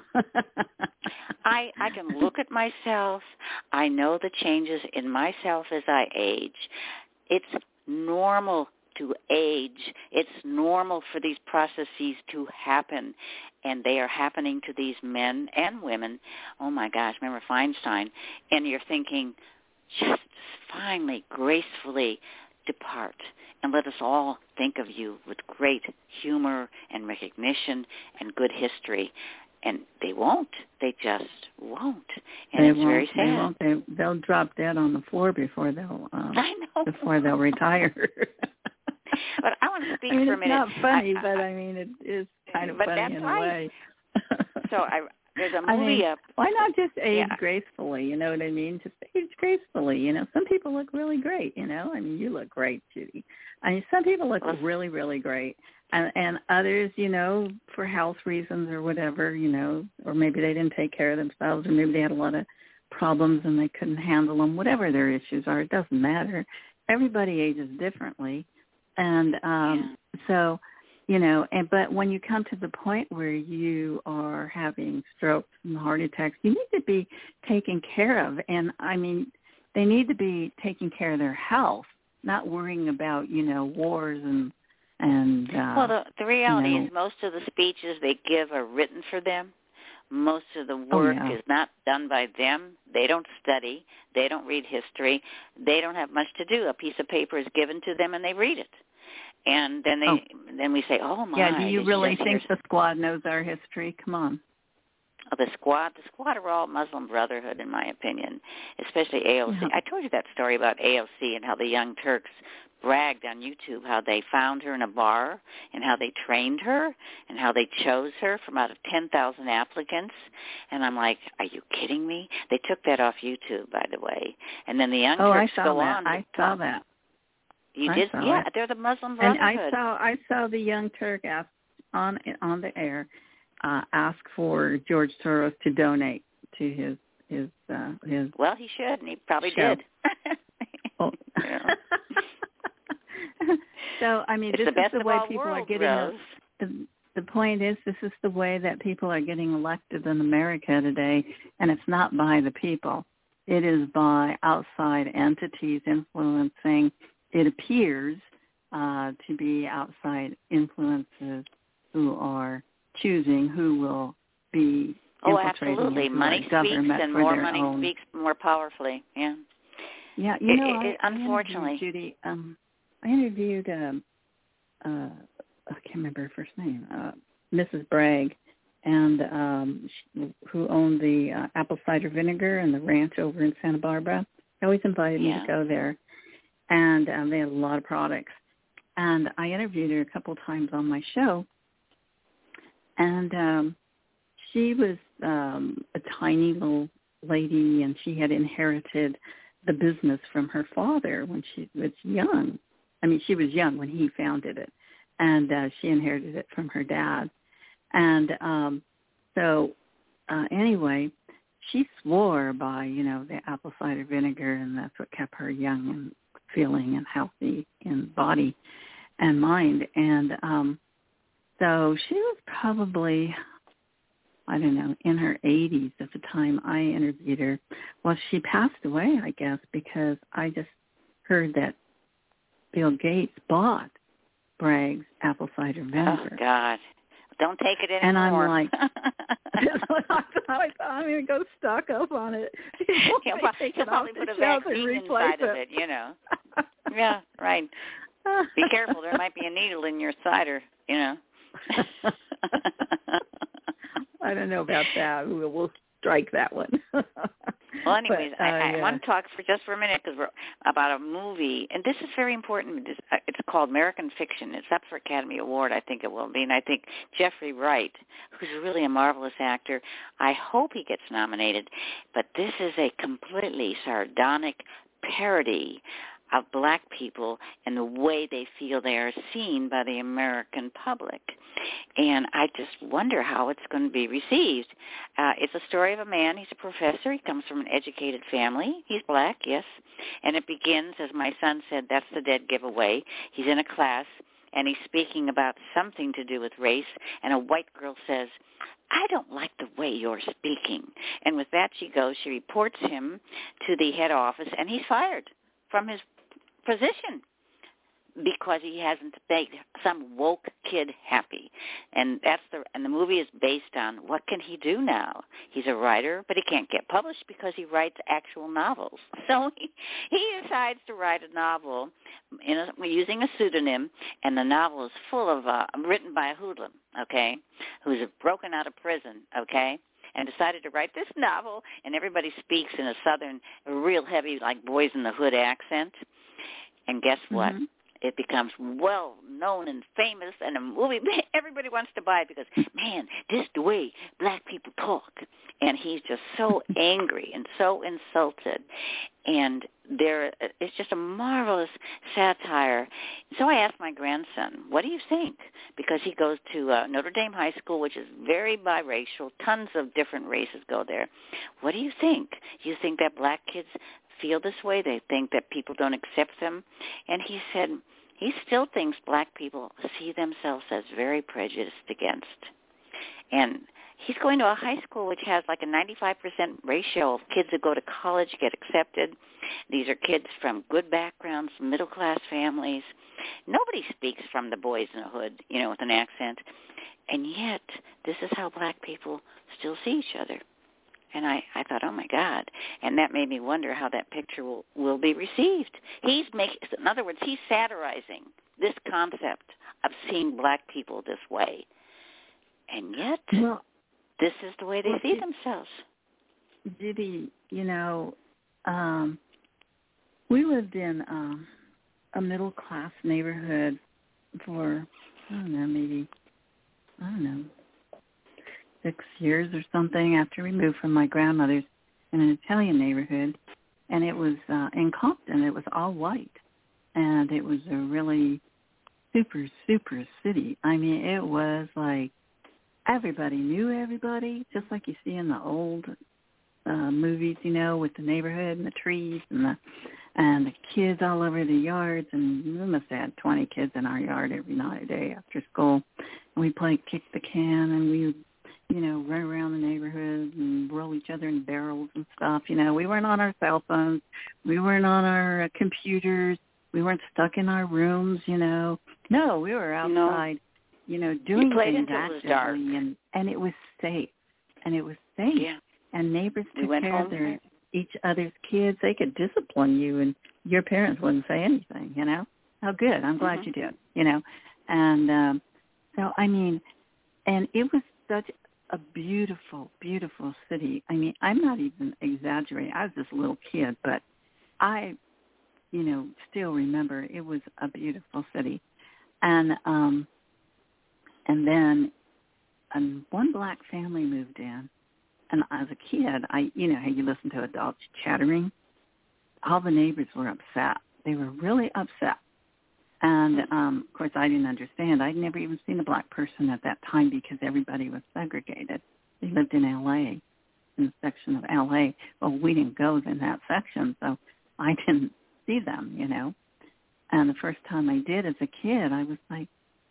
I I can look at myself. I know the changes in myself as I age. It's normal to age. It's normal for these processes to happen, and they are happening to these men and women. Oh, my gosh, remember Feinstein? And you're thinking, just finally, gracefully depart, and let us all think of you with great humor and recognition and good history. And they won't. They just won't. And they it's won't, very sad. They won't. They, they'll drop dead on the floor before they'll um, I know. before they'll retire. But I want to speak I mean, for a it's minute. not funny, I, I, but I mean, it is kind of but funny that's in right. a way. So I, there's a movie I mean, up. why not just age Yeah. gracefully? You know what I mean? Just age gracefully. You know, some people look really great. You know, I mean, you look great, Judy. I mean, some people look really, really great, and, and others, you know, for health reasons or whatever, you know, or maybe they didn't take care of themselves, or maybe they had a lot of problems and they couldn't handle them. Whatever their issues are, it doesn't matter. Everybody ages differently, and um, yeah. so. You know, and but when you come to the point where you are having strokes and heart attacks, you need to be taken care of. And, I mean, they need to be taking care of their health, not worrying about, you know, wars and, and uh, well, the, the reality you know, is most of the speeches they give are written for them. Most of the work oh, yeah. is not done by them. They don't study. They don't read history. They don't have much to do. A piece of paper is given to them, and they read it. And then they, oh. then we say, "Oh my!" Yeah, do you really you think the squad knows our history? Come on. Oh, the squad, the squad are all Muslim Brotherhood, in my opinion, especially A O C. Yeah. I told you that story about A O C and how the Young Turks bragged on YouTube how they found her in a bar and how they trained her and how they chose her from out of ten thousand applicants. And I'm like, are you kidding me? They took that off YouTube, by the way. And then the Young oh, Turks I saw go that. on. I saw that. You I did? saw Yeah, it. they're the Muslim Brotherhood. And I saw I saw the Young Turk ask on on the air uh, ask for George Soros to donate to his his uh, his. Well, he should, and he probably show. did. Oh. So I mean, it's this the best is the of way all people worlds, are getting. Rose. The, the point is, this is the way that people are getting elected in America today, and it's not by the people. It is by outside entities influencing. It appears uh, to be outside influences who are choosing who will be oh, infiltrating absolutely. into Money our speaks, government and for more their money own. speaks more powerfully. Yeah. Yeah, you know, it, it, I, unfortunately, I interviewed Judy. Um, I interviewed. Um, uh, I can't remember her first name. Uh, Missus Bragg, and um, she, who owned the uh, apple cider vinegar and the ranch over in Santa Barbara. They always invited yeah. me to go there. And um, they had a lot of products. And I interviewed her a couple times on my show. And um, she was um, a tiny little lady, and she had inherited the business from her father when she was young. I mean, she was young when he founded it. And uh, she inherited it from her dad. And um, so uh, anyway, she swore by, you know, the apple cider vinegar, and that's what kept her young and feeling and healthy in body and mind. And um, so she was probably, I don't know, in her eighties at the time I interviewed her. Well, she passed away, I guess, because I just heard that Bill Gates bought Bragg's apple cider vinegar. Oh, God. Don't take it anymore. And I'm like, I I'm going to go stock up on it. He'll, probably, he'll probably put a vaccine inside it. of it, you know. Yeah, right. Be careful. There might be a needle in your cider, you know. I don't know about that. We'll, we'll strike that one. Well, anyways, but, uh, I, I yeah. want to talk for just for a minute because we're about a movie, and this is very important. It's, it's called American Fiction. It's up for Academy Award, I think it will be, and I think Jeffrey Wright, who's really a marvelous actor, I hope he gets nominated. But this is a completely sardonic parody of black people and the way they feel they are seen by the American public. And I just wonder how it's going to be received. Uh, it's a story of a man. He's a professor. He comes from an educated family. He's black, yes. And it begins, as my son said, that's the dead giveaway. He's in a class, and he's speaking about something to do with race, and a white girl says, I don't like the way you're speaking. And with that, she goes, she reports him to the head office, and he's fired from his position because he hasn't made some woke kid happy. And that's the and the movie is based on what can he do now? He's a writer, but he can't get published because he writes actual novels. So he, he decides to write a novel in a, using a pseudonym, and the novel is full of uh, written by a hoodlum, okay, who's broken out of prison, okay, and decided to write this novel, and everybody speaks in a southern, real heavy, like Boys in the Hood accent. And guess what? Mm-hmm. it becomes well known and famous, and a movie everybody wants to buy it because, man, this is the way black people talk. And he's just so angry and so insulted. And there, it's just a marvelous satire. So I asked my grandson, what do you think? Because he goes to uh, Notre Dame High School, which is very biracial. Tons of different races go there. What do you think? Do you think that black kids feel this way? They think that people don't accept them? And he said he still thinks black people see themselves as very prejudiced against. And he's going to a high school which has like a ninety-five percent ratio of kids that go to college get accepted. These are kids from good backgrounds, middle-class families. Nobody speaks from the boys in the hood, you know, with an accent. And yet, this is how black people still see each other. And I, I thought, oh, my God. And that made me wonder how that picture will, will be received. He's making, in other words, he's satirizing this concept of seeing black people this way. And yet, well, this is the way they well, see did, themselves. Judy, you know, um, we lived in um, a middle-class neighborhood for, I don't know, maybe, I don't know, six years or something after we moved from my grandmother's in an Italian neighborhood. And it was uh, in Compton. It was all white. And it was a really super, super city. I mean, it was like everybody knew everybody, just like you see in the old uh, movies, you know, with the neighborhood and the trees and the and the kids all over the yards. And we must have had twenty kids in our yard every night, a day after school. And we played kick the can, and we would, you know, run around the neighborhood and roll each other in barrels and stuff. You know, we weren't on our cell phones. We weren't on our uh, computers. We weren't stuck in our rooms, you know. No, we were outside, you know, doing you played things until it was dark. And, and it was safe. And it was safe. Yeah. And neighbors we took went care home of their, each other's kids. They could discipline you, and your parents wouldn't say anything, you know. How good. I'm glad mm-hmm. you did, you know. And um, so, I mean, and it was such a beautiful, beautiful city. I mean, I'm not even exaggerating. I was just a little kid, but I, you know, still remember it was a beautiful city. And um, and then um, one black family moved in. And as a kid, I, you know, how you listen to adults chattering. All the neighbors were upset. They were really upset. And, um, of course, I didn't understand. I'd never even seen a black person at that time because everybody was segregated. They lived in L A, in a section of L A. Well, we didn't go in that section, so I didn't see them, you know. And the first time I did as a kid, I was like,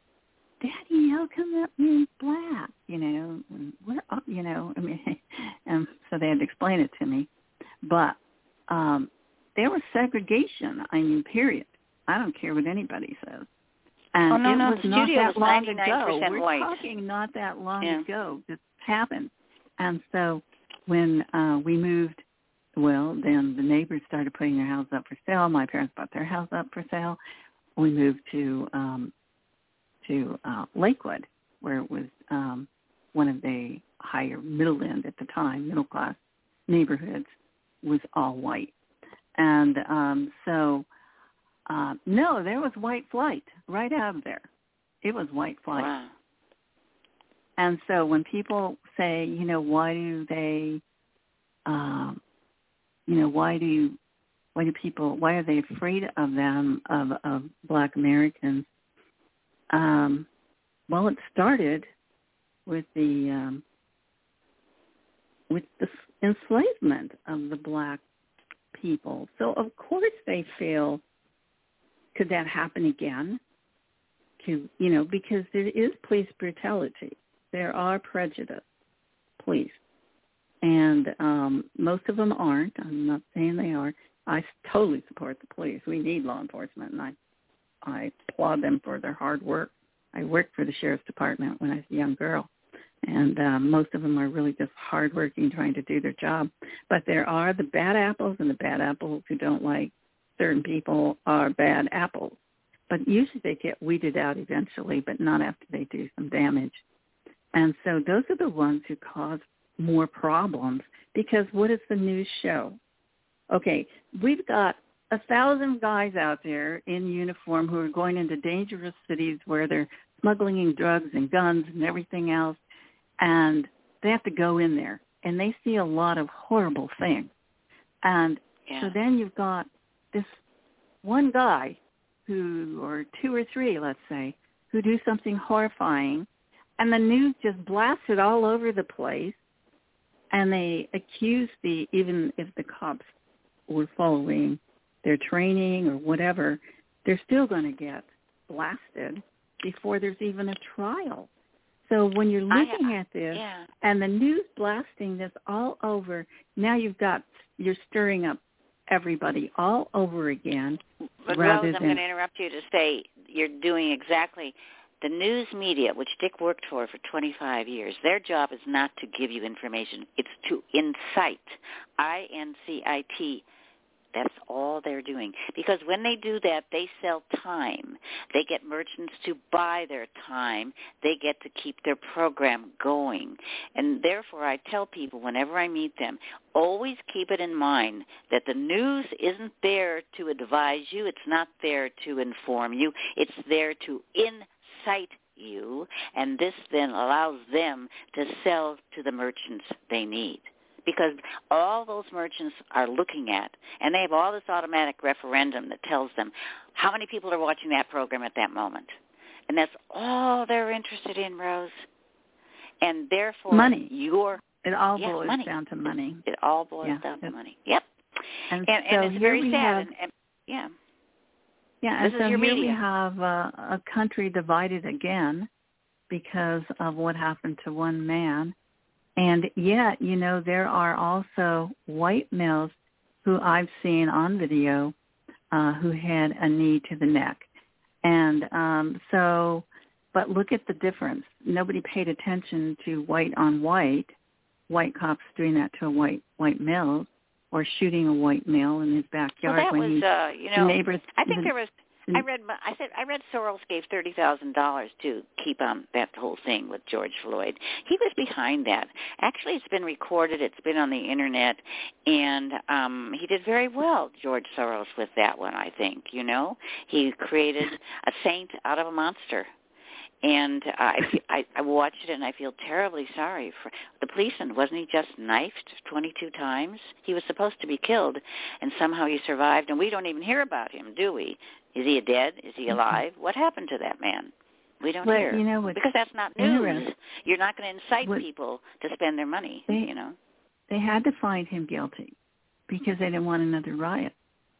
Daddy, how come that means black? You know, and we're up, you know, I mean, and so they had to explain it to me. But um, there was segregation, I mean, period. I don't care what anybody says. And oh, no, it no, was the not studio that was long ninety-nine percent ago. We're white. talking not that long yeah. ago. This happened. And so when uh, we moved, well, then the neighbors started putting their house up for sale. My parents bought their house up for sale. We moved to um, to uh, Lakewood, where it was um, one of the higher middle end at the time, middle class neighborhoods, was all white. And um, so, uh, no, there was white flight right out of there. It was white flight. Wow. And so when people say, you know, why do they, um, you know, why do you, why do people, why are they afraid of them, of, of black Americans? Um, well, it started with the um, with the enslavement of the black people. So of course they feel, could that happen again? To, you know, because there is police brutality. There are prejudice police, and um, most of them aren't. I'm not saying they are. I totally support the police. We need law enforcement, and I. I applaud them for their hard work. I worked for the Sheriff's Department when I was a young girl, and um, most of them are really just hardworking, trying to do their job. But there are the bad apples, and the bad apples who don't like certain people are bad apples. But usually they get weeded out eventually, but not after they do some damage. And so those are the ones who cause more problems, because what does the news show? Okay, we've got a thousand guys out there in uniform who are going into dangerous cities where they're smuggling in drugs and guns and everything else, and they have to go in there, and they see a lot of horrible things. And yeah. so then you've got this one guy who, or two or three, let's say, who do something horrifying, and the news just blasts it all over the place, and they accuse the, even if the cops were following their training or whatever, they're still going to get blasted before there's even a trial. So when you're looking I, at this yeah. and the news blasting this all over, now you've got, you're stirring up everybody all over again. But rather Rose, than, I'm going to interrupt you to say you're doing exactly the news media, which Dick worked for for twenty-five years. Their job is not to give you information. It's to incite, I N C I T. That's all they're doing. Because when they do that, they sell time. They get merchants to buy their time. They get to keep their program going. And therefore, I tell people whenever I meet them, always keep it in mind that the news isn't there to advise you. It's not there to inform you. It's there to incite you. And this then allows them to sell to the merchants they need. Because all those merchants are looking at, and they have all this automatic referendum that tells them how many people are watching that program at that moment. And that's all they're interested in, Rose. And therefore, money. Your, it all yes, boils money. down to money. It, it all boils yeah, down to money. Yep. And, and, so and it's very sad. Have, and, and, yeah. Yeah, this and so is your here media. we have uh, a country divided again because of what happened to one man. And yet, you know, there are also white males who I've seen on video uh, who had a knee to the neck. And um, so, but look at the difference. Nobody paid attention to white on white, white cops doing that to a white white male or shooting a white male in his backyard. Well, that when was, he, uh, you know, neighbors, I think the, there was, I read, I said, I read Soros gave thirty thousand dollars to keep on that whole thing with George Floyd. He was behind that. Actually, it's been recorded. It's been on the internet, and um, he did very well, George Soros, with that one. I think, you know, he created a saint out of a monster. And uh, I, I, I watched it, and I feel terribly sorry for the policeman. Wasn't he just knifed twenty-two times? He was supposed to be killed, and somehow he survived, and we don't even hear about him, do we? Is he dead? Is he alive? What happened to that man? We don't well, hear. You know, because that's not news. You're not going to incite what, people to spend their money, they, you know. They had to find him guilty because they didn't want another riot.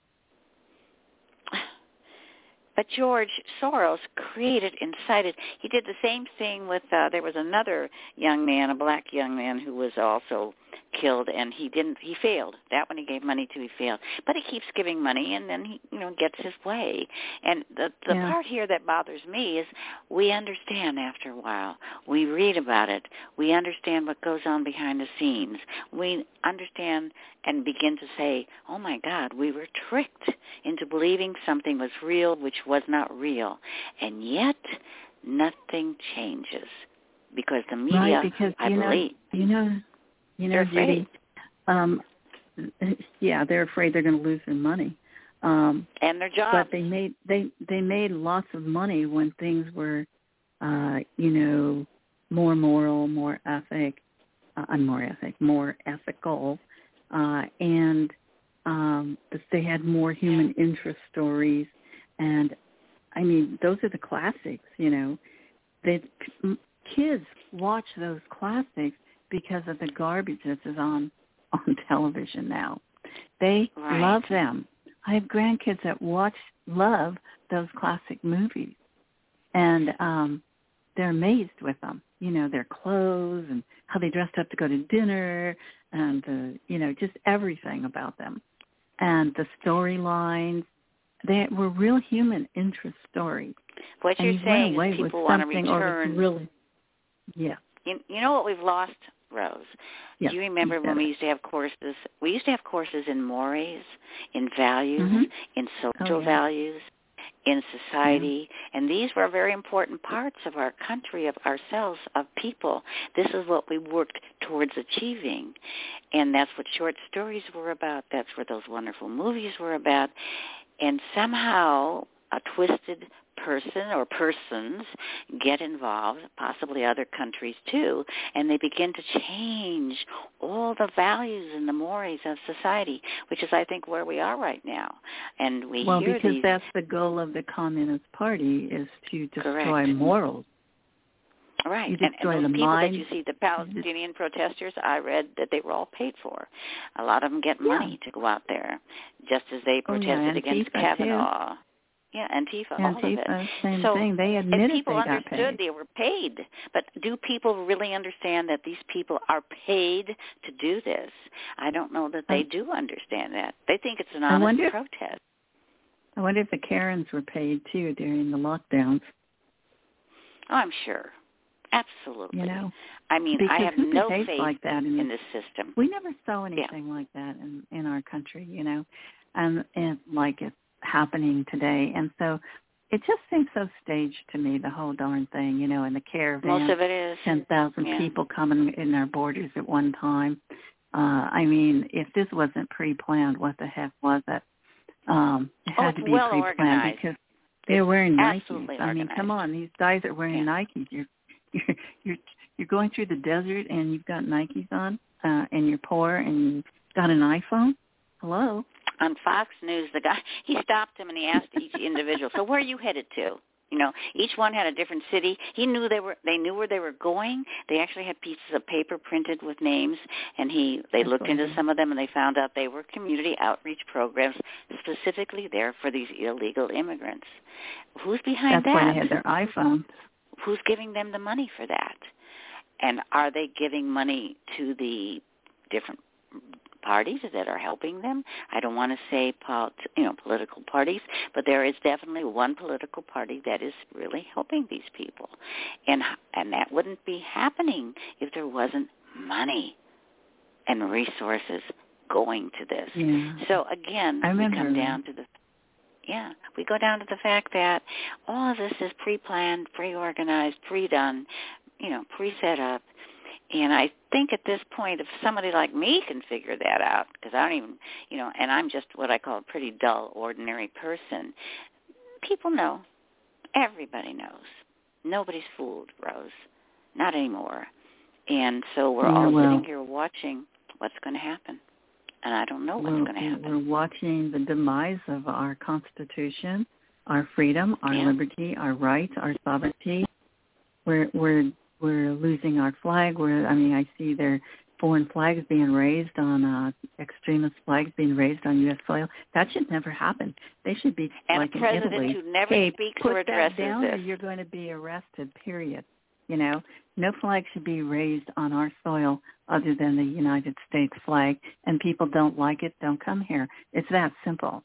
But George Soros created, incited. He did the same thing with, uh, there was another young man, a black young man, who was also killed, and he didn't, he failed. That one he gave money to, he failed. But he keeps giving money, and then he, you know, gets his way. And the, the yeah. part here that bothers me is we understand after a while. We read about it. We understand what goes on behind the scenes. We understand and begin to say, oh, my God, we were tricked into believing something was real, which was not real. And yet, nothing changes because the media, right, because, I you believe. Know, you know, you know, they're afraid. Judy, um, yeah, they're afraid they're going to lose their money. Um, and their jobs. But they made, they, they made lots of money when things were, uh, you know, more moral, more ethic, uh, more ethic, more ethical, uh, and um, they had more human interest stories. And, I mean, those are the classics, you know. They, kids watch those classics because of the garbage that is on, on television now. They right. love them. I have grandkids that watch, love those classic movies. And um, they're amazed with them. You know, their clothes and how they dressed up to go to dinner and, uh, you know, just everything about them. And the storylines. They were real human interest stories. What and you're saying is people want to return. Really, yeah. You, you know what we've lost, Rose? Yeah, Do you remember you when we it. used to have courses? We used to have courses in mores, in values, mm-hmm. in social oh, yeah. values. in society, yeah. and these were very important parts of our country, of ourselves, of people. This is what we worked towards achieving, and that's what short stories were about. That's what those wonderful movies were about, and somehow a twisted person or persons get involved, possibly other countries too, and they begin to change all the values and the mores of society, which is, I think, where we are right now. And we well, hear because these... that's the goal of the Communist Party, is to destroy Correct. morals. Right, you and, and those the people mind. that you see, the Palestinian protesters, I read that they were all paid for. A lot of them get money yeah. to go out there, just as they protested oh, yeah, against Kavanaugh. Too. Yeah, Antifa, Antifa, all of it. Same so, thing. They admitted and people they got understood paid. they were paid. But do people really understand that these people are paid to do this? I don't know that they do understand that. They think it's an honest I wonder, protest. I wonder if the Karens were paid, too, during the lockdowns. Oh, I'm sure. Absolutely. You know, I mean, because I have who no behaves faith like that in, in this system. We never saw anything yeah. like that in, in our country, you know, and, and like it's happening today. And so it just seems so staged to me, the whole darn thing, you know, and the caravan. Most of it is. ten thousand yeah. people coming in our borders at one time. Uh, I mean, if this wasn't pre-planned, what the heck was it? Um, it had oh, to be well pre-planned organized. Because they're wearing Absolutely Nikes. I mean, organized. come on, these guys are wearing yeah. Nikes. You're, you're, you're, you're going through the desert and you've got Nikes on, uh, and you're poor and you've got an iPhone. Hello? On Fox News, the guy, he stopped him and he asked each individual, so where are you headed to? You know, each one had a different city. He knew they were, they knew where they were going. They actually had pieces of paper printed with names, and he, they That's looked funny. into some of them and they found out they were community outreach programs specifically there for these illegal immigrants. Who's behind That's that? why they had their iPhones. Who's giving them the money for that? And are they giving money to the different parties that are helping them? I don't want to say polit- you know, political parties, but there is definitely one political party that is really helping these people. And and that wouldn't be happening if there wasn't money and resources going to this. Yeah. So again, I we remember come down to the Yeah, we go down to the fact that all of this is pre-planned, pre-organized, pre-done, you know, pre-set up. And I think at this point, if somebody like me can figure that out, because I don't even, you know, and I'm just what I call a pretty dull, ordinary person, people know. Everybody knows. Nobody's fooled, Rose. Not anymore. And so we're yeah, all well, sitting here watching what's going to happen. And I don't know what's we're, going to happen. We're watching the demise of our Constitution, our freedom, our yeah. liberty, our rights, our sovereignty. We're we're we're losing our flag. We're I mean I see their foreign flags being raised on uh, extremist flags being raised on U S soil. That should never happen. They should be and like a president in Italy. who never hey, speaks put or addresses that down, this. or you're going to be arrested. Period. You know, no flag should be raised on our soil other than the United States flag. And people don't like it, don't come here. It's that simple.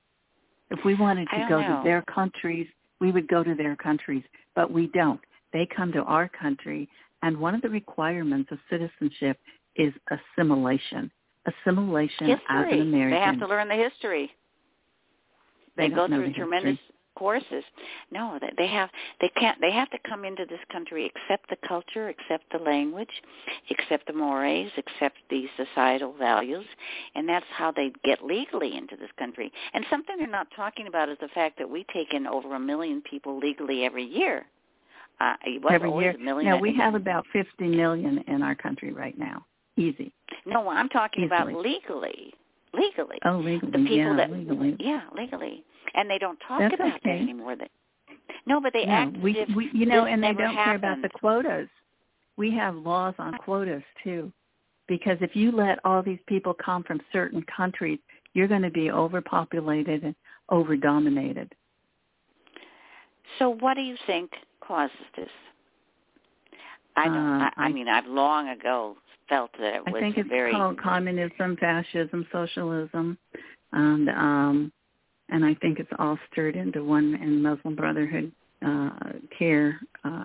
If we wanted to go know. to their countries, we would go to their countries, but we don't. They come to our country, and one of the requirements of citizenship is assimilation. Assimilation history. as an American. They have to learn the history. They, they go don't know through the tremendous history. courses. No, they, they have. They can't. They have to come into this country, accept the culture, accept the language, accept the mores, accept the societal values, and that's how they get legally into this country. And something they're not talking about is the fact that we take in over a million people legally every year. Uh, Every year. A million, no, we have about fifty million in our country right now. Easy. No, I'm talking Easily. about legally. Legally. Oh, legally. The people yeah, that, legally. Yeah, legally. And they don't talk That's about okay. that anymore. They, no, but they no, act we, as if we, you know, this and they never don't care about happened. the quotas. We have laws on quotas too, because if you let all these people come from certain countries, you're going to be overpopulated and over-dominated. So, what do you think causes this? I don't. Uh, I, I I, mean, I've long ago felt that it was I think it's very called communism, fascism, socialism, and um, and I think it's all stirred into one in Muslim Brotherhood uh, care uh,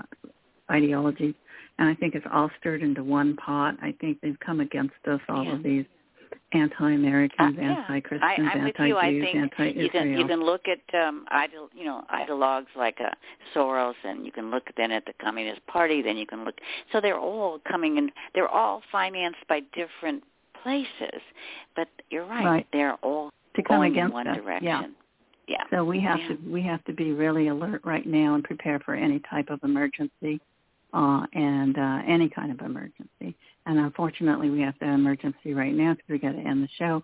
ideology, and I think it's all stirred into one pot. I think they've come against us, all yeah. of these anti-Americans, uh, yeah. anti-Christians, I, I'm anti-Jews, with you. I think anti-Israel. you can you can look at um, idol, you know, ideologues like uh, Soros, and you can look then at the Communist Party. Then you can look. So they're all coming in. They're all financed by different places, but you're right. right. They're all to come going against in one us. direction. Yeah. Yeah. So we have yeah. to we have to be really alert right now and prepare for any type of emergency, uh, and uh, any kind of emergency. And unfortunately, we have the emergency right now because we got to end the show.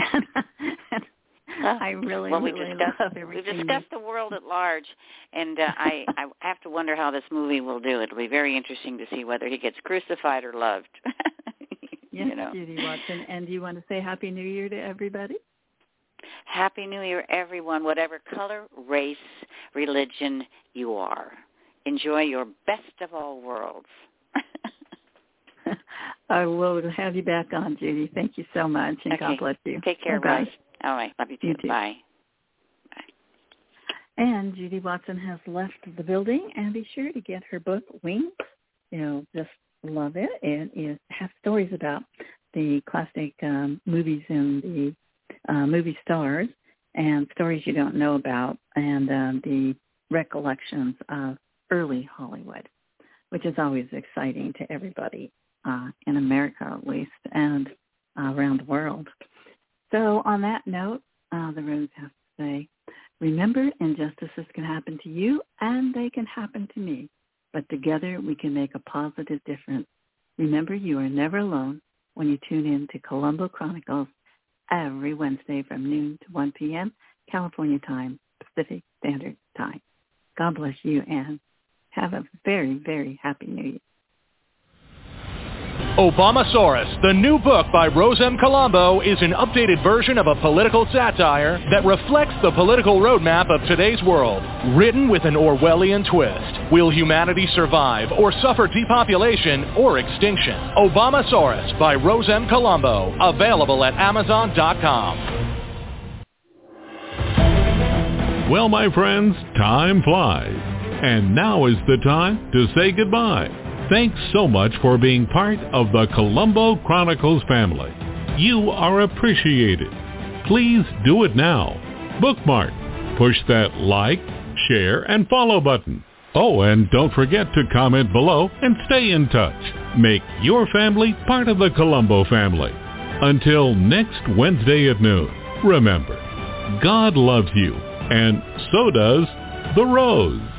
I really, well, we really discussed, love everything. We've discussed the world at large, and uh, I, I have to wonder how this movie will do. It'll be very interesting to see whether he gets crucified or loved. Yes, you know. Judy Watson. And do you want to say Happy New Year to everybody? Happy New Year, everyone, whatever color, race, religion you are. Enjoy your best of all worlds. I will have you back on, Judy. Thank you so much, and okay. God bless you. Take care, Bye. Rose. All right. Love you too. You too. Bye. Bye. And Judy Watson has left the building, and be sure to get her book, Wings. You know, just love it. It is, has stories about the classic um, movies and the uh, movie stars and stories you don't know about, and um, the recollections of early Hollywood, which is always exciting to everybody. Uh, in America, at least, and uh, around the world. So on that note, uh, the Rose has to say, remember, injustices can happen to you, and they can happen to me. But together, we can make a positive difference. Remember, you are never alone when you tune in to Colombo Chronicles every Wednesday from noon to one p.m. California time, Pacific Standard Time. God bless you, and have a very, very happy New Year. Obamasaurus, the new book by Rose M. Colombo, is an updated version of a political satire that reflects the political roadmap of today's world. Written with an Orwellian twist. Will humanity survive or suffer depopulation or extinction? Obamasaurus by Rose M. Colombo. Available at Amazon dot com. Well, my friends, time flies. And now is the time to say goodbye. Thanks so much for being part of the Colombo Chronicles family. You are appreciated. Please do it now. Bookmark. Push that like, share, and follow button. Oh, and don't forget to comment below and stay in touch. Make your family part of the Colombo family. Until next Wednesday at noon, remember, God loves you, and so does the Rose.